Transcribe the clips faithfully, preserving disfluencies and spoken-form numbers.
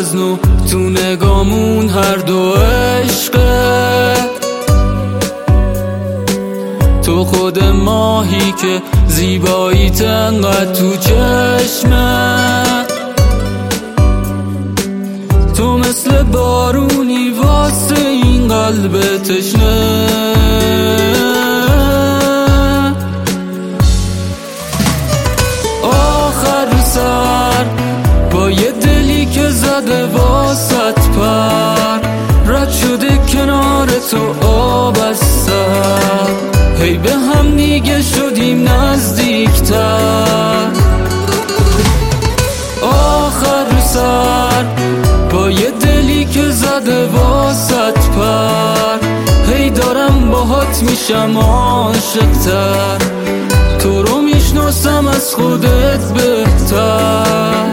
از نو تو نگامون هر دو عشقه. تو خود ماهی که زیباییت انقدر تو چشمه، تو مثل بارونی واسه این قلب تشنه. آخر سر با یه دلی که زده واسط پر، رد شده کنار تو آب از سر، هی به هم دیگه شدیم نزدیکتر. آخر سر با یه دلی که زده واسط پر، هی دارم باهات میشم عاشق‌تر، تو رو میشناسم از خودت بهتر.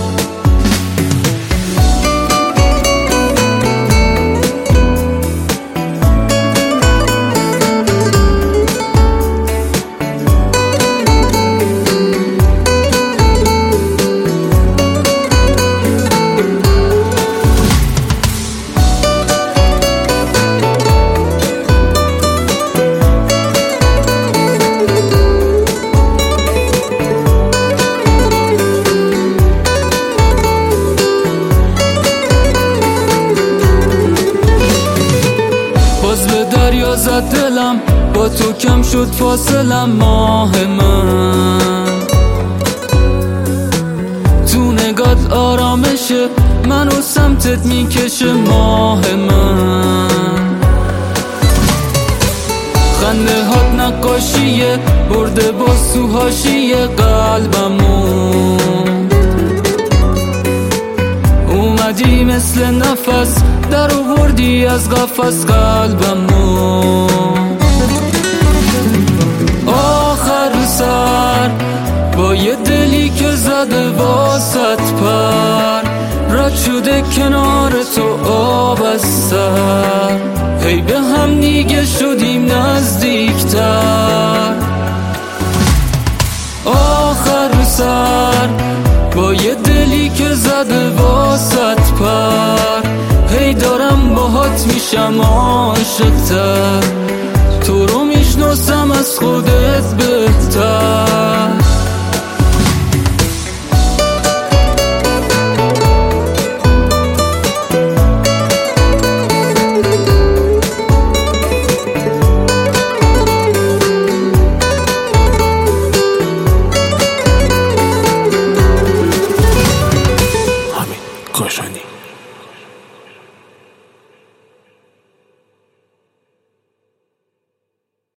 دریا زد دلم، با تو کم شد فاصلم. ماه من تو نگات آرامشه، منو سمتت میکشه. ماه من خنده هات نقاشیه، برده باز تو حاشیه قلبمون. اومدی مثل نفس در آوردی از قفس قلبمو. آخر سر با یه دلی که زده واسط پر، رد شده کنار تو آب از سر، هی به هم دیگه شدیم نزدیکتر. آخر سر با یه دلی که زده واسط پر، هی دارم باهات میشم عاشق‌تر، تو رو میشناسم از خودت بهتر.